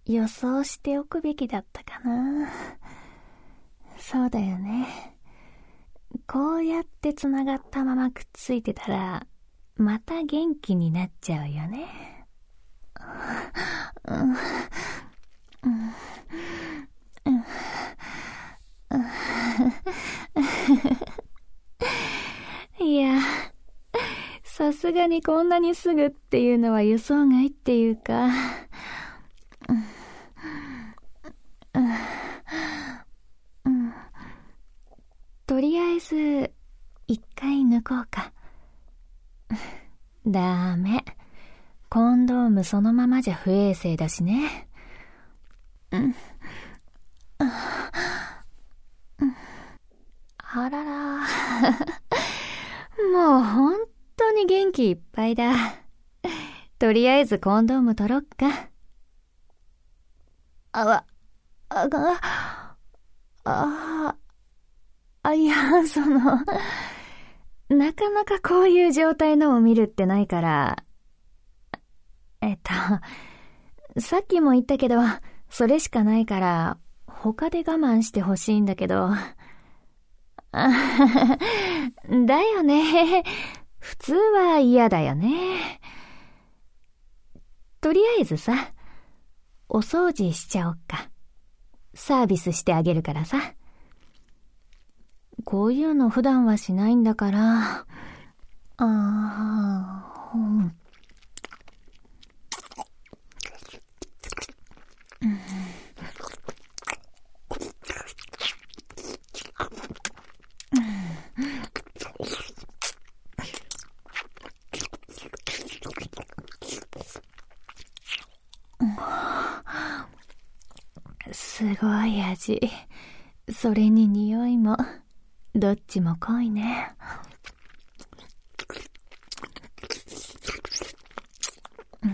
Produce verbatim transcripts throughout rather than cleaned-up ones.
予想しておくべきだったかな。そうだよね。こうやってつながったままくっついてたら、また元気になっちゃうよね。うんうんうんうん、いや、さすがにこんなにすぐっていうのは予想外っていうか、うんうんうん、とりあえず一回抜こうか。ダメ。コンドームそのままじゃ不衛生だしね。うん。あらら。もう本当に元気いっぱいだ。とりあえずコンドーム取ろっか。あわ、あが、あ、あ、いや、その、なかなかこういう状態のを見るってないから、えっと、さっきも言ったけど、それしかないから、他で我慢してほしいんだけど。だよね。普通は嫌だよね。とりあえずさ、お掃除しちゃおっか。サービスしてあげるからさ。こういうの普段はしないんだから。ああ、うん。すごい味。それに匂いも、どっちも濃いね。うん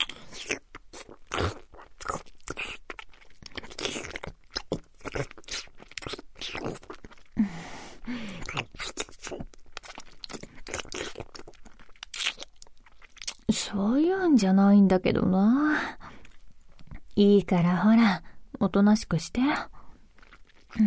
うん、そういうんじゃないんだけどな。いいからほら、おとなしくして。うん。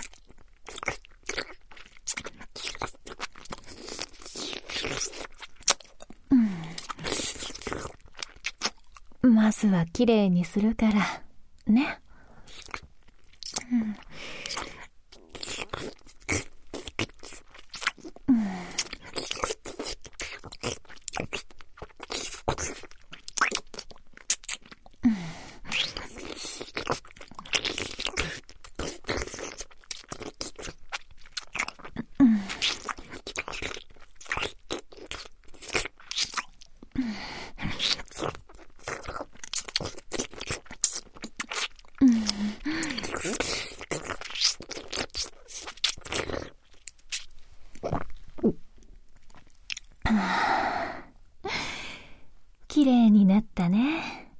うん、まずはきれいにするからね。うんきれいになったね。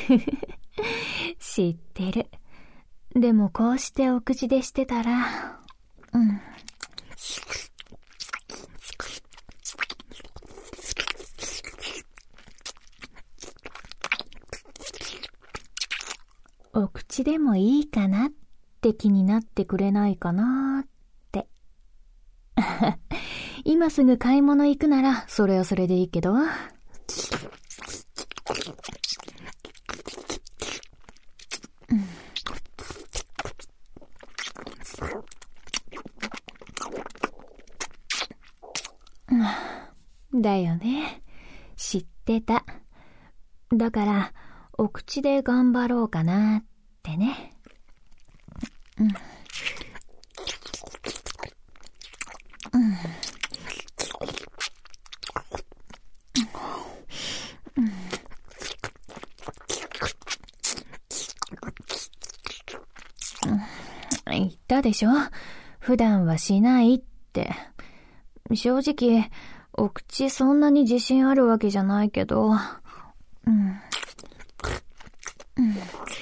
知ってる。でもこうしてお口でしてたら、うん。お口でもいいかなって気になってくれないかなって。今すぐ買い物行くならそれはそれでいいけど。だよね。知ってた。だから、お口で頑張ろうかなってね。うん。うん。言ったでしょ？普段はしないって。正直、お口そんなに自信あるわけじゃないけど、うん。うん。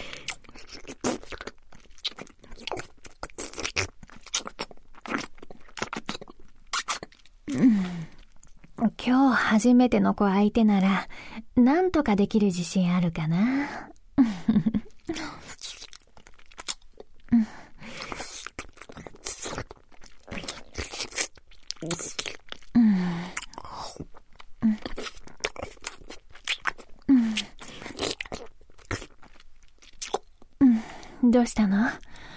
うん。今日初めての子相手なら、なんとかできる自信あるかな。 どうしたの？え？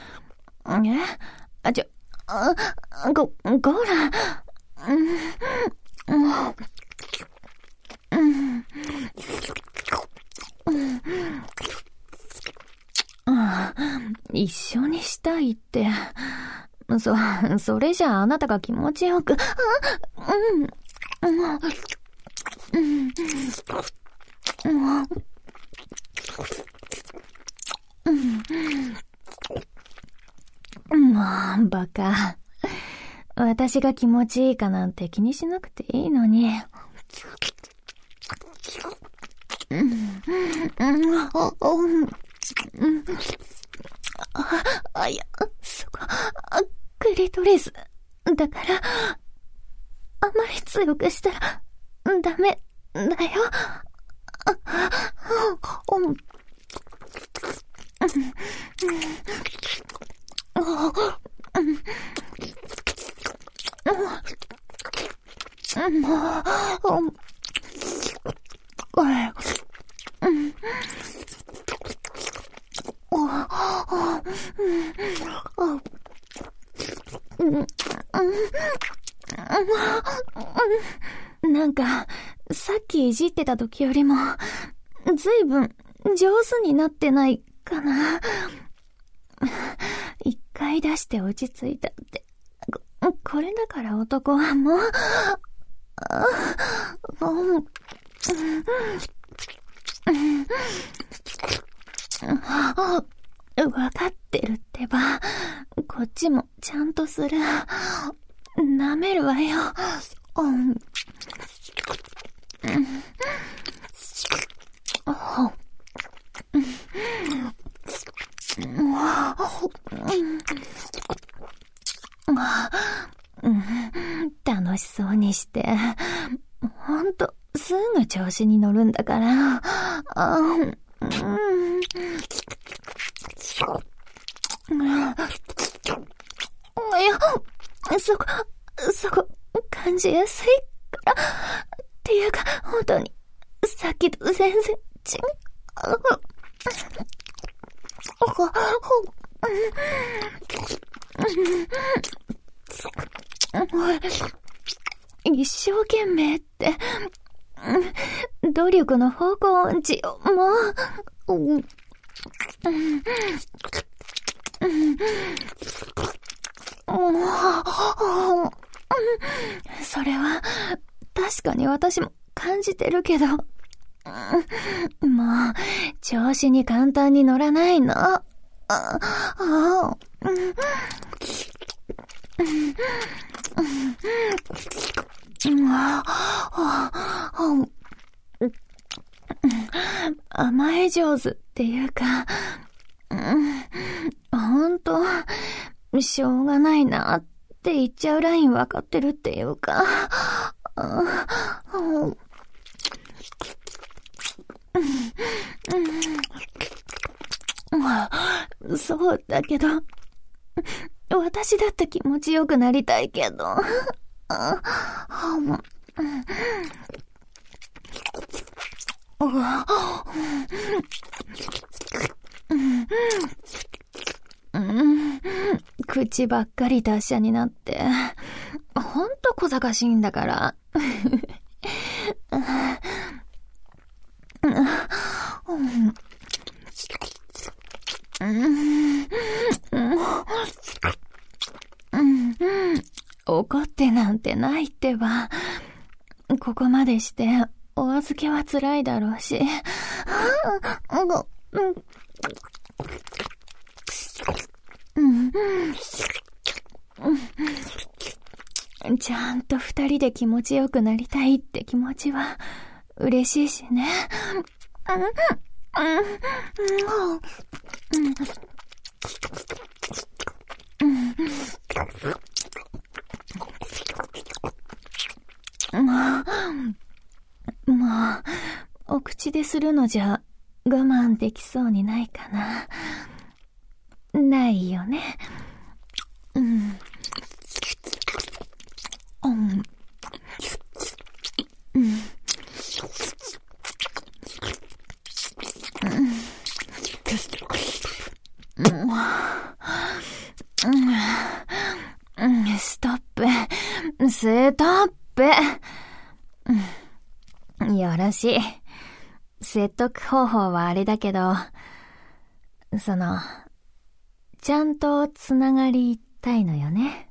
あ、ちょ、あ、ご、ゴーラ。うん、もう、うん、うん、一緒にしたいって。そ、それじゃああなたが気持ちよく、うん、うん、うん、うん、もう、バカ。私が気持ちいいかなんて気にしなくていいのに。うん、うん、うん、あ、あ、いや、そこ、クリトリス。だから、あまり強くしたら、ダメ、だよ。うん、うん、なんか、さっきいじってた時よりも、ずいぶん上手になってないかな。一回出して落ち着いたって。こ、これだから男はもう、うん、わかってるってば。こっちもちゃんとする。舐めるわよ。うん。楽しそうにして。ほんと、すぐ調子に乗るんだから。あ、うん。いや、そこ、そこ、感じやすいから。っていうか、本当に、さっきと全然違う。一生懸命って、努力の方向音痴よ、もう。それは確かに私も感じてるけど、もう調子に簡単に乗らないの。甘え上手っていうか、ほんとしょうがないなって言っちゃうライン分かってるっていうか、そうだけど、私だって気持ちよくなりたいけど。口ばっかり達者になって、ほんと小賢しいんだから。怒ってなんてないってば。ここまでしてお預けは辛いだろうし。ちゃんと二人で気持ちよくなりたいって気持ちは嬉しいしね。もう、お口でするのじゃ我慢できそうにないかな。ないよね。うん。うん。うん。うん。 ストップ。ストップ。よろしい。説得方法はあれだけど、その、ちゃんとつながりたいのよね。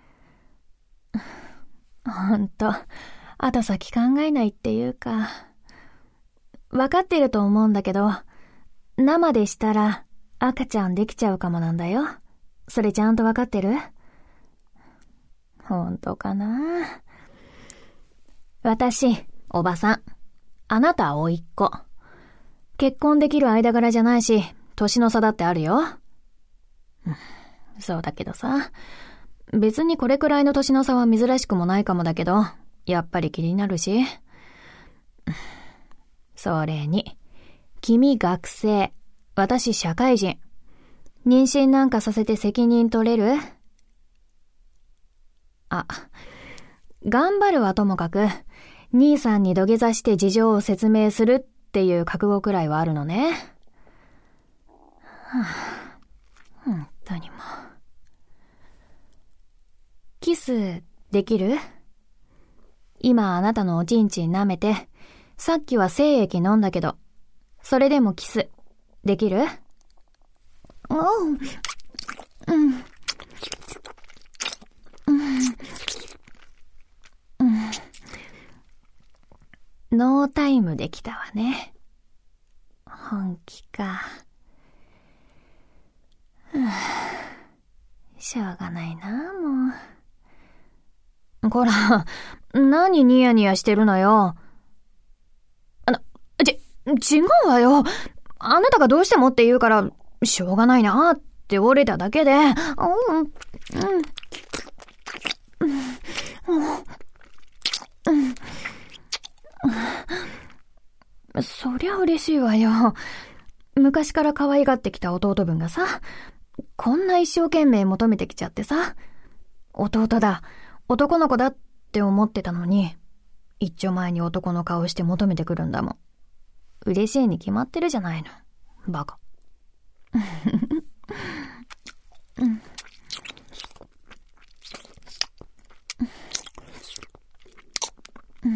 ほんと、後先考えないっていうか、わかってると思うんだけど、生でしたら赤ちゃんできちゃうかもなんだよ。それちゃんとわかってる？ほんとかな。私、おばさん。あなた、甥っ子。結婚できる間柄じゃないし、年の差だってあるよ。そうだけどさ、別にこれくらいの年の差は珍しくもないかもだけど、やっぱり気になるし。それに、君学生、私社会人。妊娠なんかさせて責任取れる？あ、頑張るはともかく、兄さんに土下座して事情を説明するっていう覚悟くらいはあるのね。はあ、本当にもう。キスできる？今あなたのおちんちん舐めて、さっきは精液飲んだけど、それでもキスできる？うん。うん。うん。うん。ノータイムできたわね。本気か。しょうがないな、もう。こら、何ニヤニヤしてるのよ。あの、ち、違うわよ。あなたがどうしてもって言うから、しょうがないなって折れただけで。うん、うん、うん、うん。そりゃ嬉しいわよ。昔から可愛がってきた弟分がさ、こんな一生懸命求めてきちゃってさ、弟だ、男の子だって思ってたのに、一丁前に男の顔して求めてくるんだもん。嬉しいに決まってるじゃないの、バカ。うん。うん。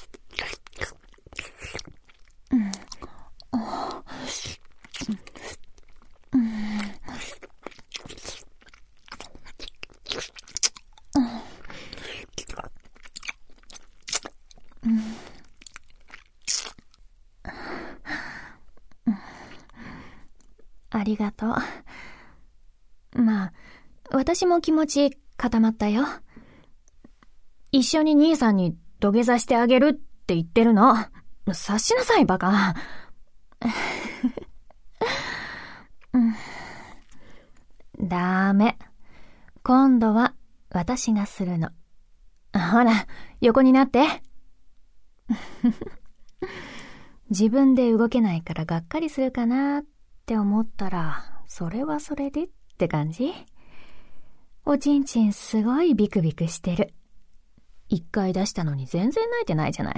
ありがとう。まあ、私も気持ち固まったよ。一緒に兄さんに土下座してあげるって言ってるの。察しなさい、バカ。ダメ。今度は私がするの。ほら、横になって。自分で動けないからがっかりするかなって思ったら、それはそれでって感じ？おちんちんすごいビクビクしてる。一回出したのに全然泣いてないじゃない。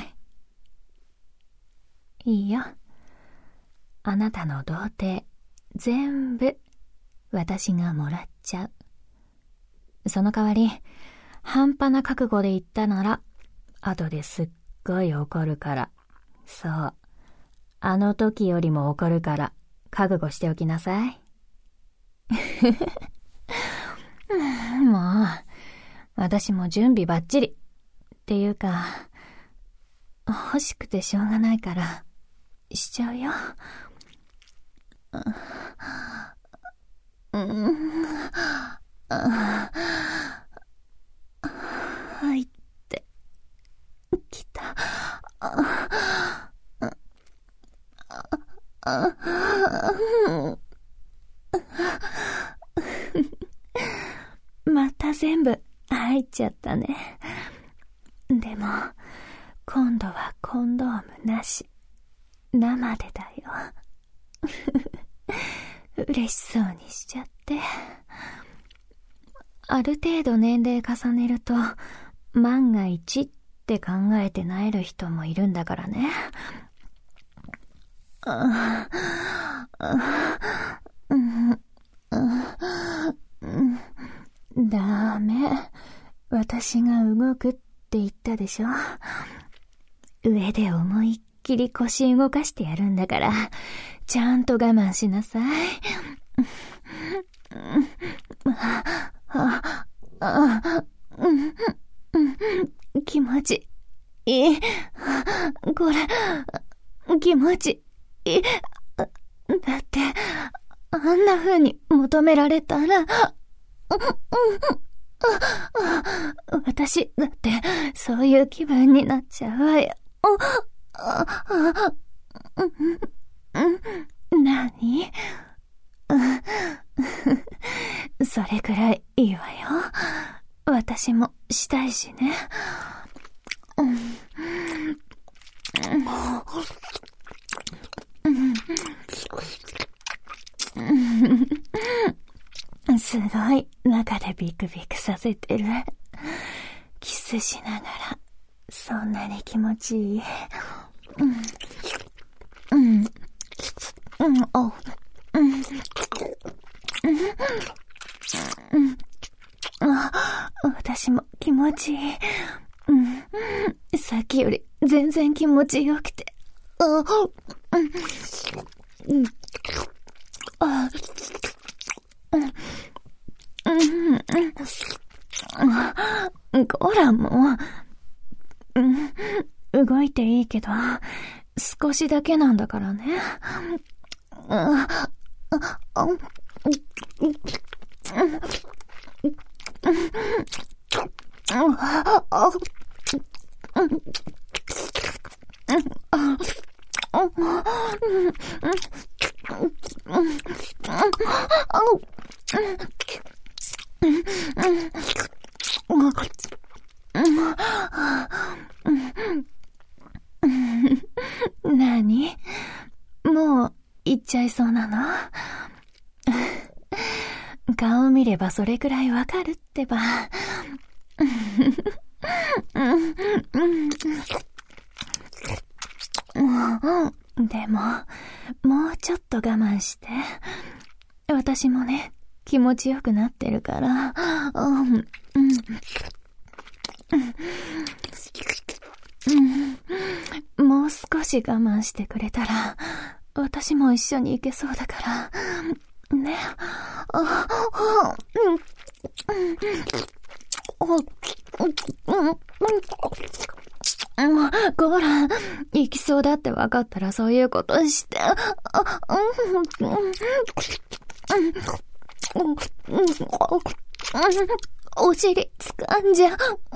いいよ。あなたの童貞、全部私がもらっちゃう。その代わり、半端な覚悟で言ったなら、後ですっごい怒るから。そう。あの時よりも怒るから、覚悟しておきなさい。もう、私も準備バッチリ。っていうか、欲しくてしょうがないから、しちゃうよ。うん。入ってきた。また全部入っちゃったね。でも今度はコンドームなし、生でだよ。嬉しそうにしちゃって。ある程度年齢重ねると万が一って考えて萎える人もいるんだからね。ああ、うん、うん、 私が動くって言ったでしょ。上で思いっきり腰動かしてやるんだから、ちゃんと我慢しなさい。気持ちいい。これ、気持ちいい。だって、あんな風に求められたら、私だってそういう気分になっちゃうわよ。何？それくらいいいわよ。私もしたいしね。すごい中でビクビクさせてる。キスしながらそんなに気持ちいい。うんうんうんおうんうんあ、私も気持ちいい。うん、さっきより全然気持ちよくて。あ、うん、うん、あ、うん、うん、こらもう、うん、動いていいけど、少しだけなんだからね。あ、あ、うん、何？もう行っちゃいそうなの？顔見ればそれくらいわかるってば。でも、もうちょっと我慢して。私もね、気持ちよくなってるから。うんうんうん、もう少し我慢してくれたら、私も一緒に行けそうだから。ね。あ、うん、こら、行きそうだって分かったらそういうことして。お尻掴んじゃ。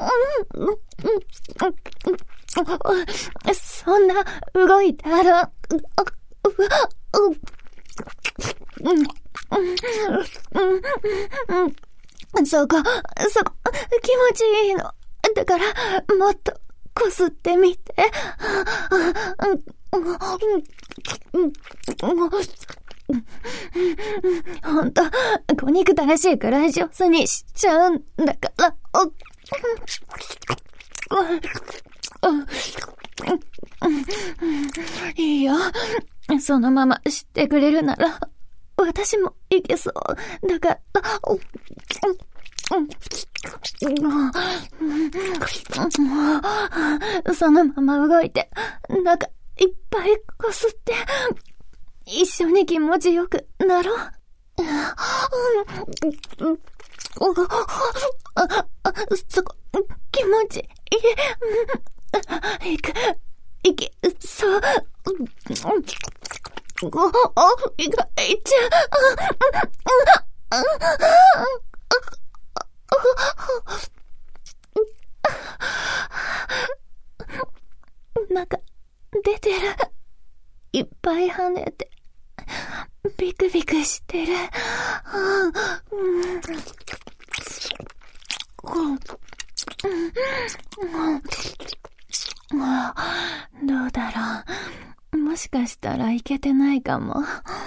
そんな動いたら、そこ、そこ、気持ちいいの。だから、もっと、こすってみて。ほんと、小憎たらしいくらい上手にしちゃうんだから。いいよ。そのまましてくれるなら、私もいけそう。だから、そのまま動いて、なんかいっぱいこすって、一緒に気持ちよくなろう。そこ、気持ちいい。いく、いけ、そう。ご、いか、いっちゃう。なんか、出てる。いっぱい跳ねて。ビクビクしてる。どうだろう。もしかしたらいけてないかも。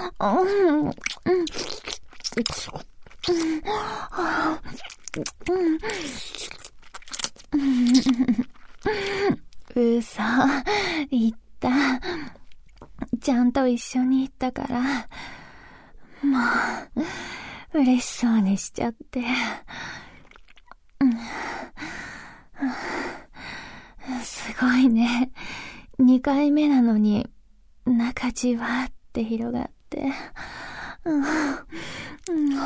うそ、言った。ちゃんと一緒に行ったから、もう、嬉しそうにしちゃって。 すごいね。にかいめなのに、中じわって広がって。うんうん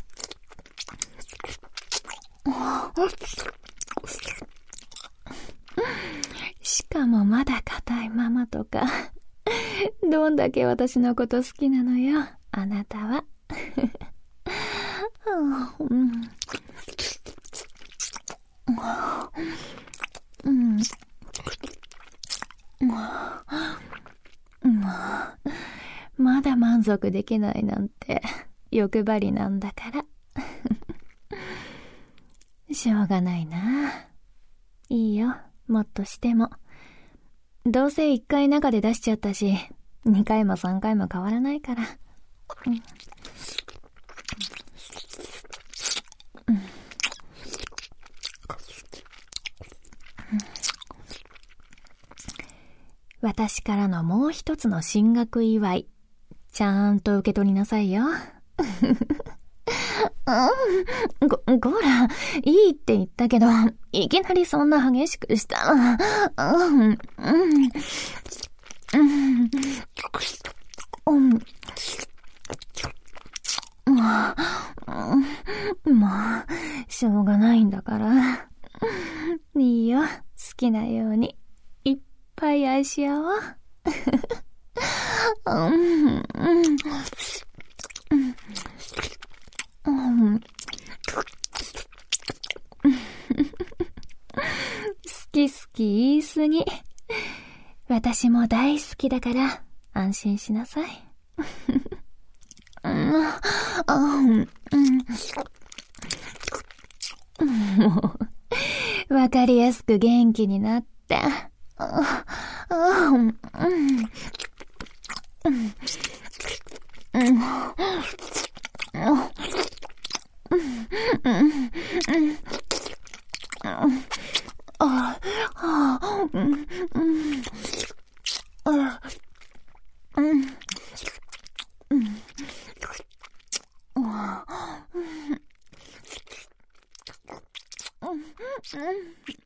しかもまだ硬いままとか。どんだけ私のこと好きなのよ、あなたは。うんうんうん、まだ満足できないなんて欲張りなんだからしょうがないな。いいよ、もっとしても。どうせいっかい中で出しちゃったし、にかいもさんかいも変わらないから。うんうん私からのもう一つの進学祝い、ちゃんと受け取りなさいよ。うん、ご、ごら、いいって言ったけど、いきなりそんな激しくしたら、うん、うん、うん、うん、もう、しょうがないんだから。いいよ、好きなように。いっぱい愛し合おう。うん、うん、うん、好き好き言いすぎ。私も大好きだから安心しなさい。うん、うん、もうわかりやすく元気になって。うん、うん、うん。うん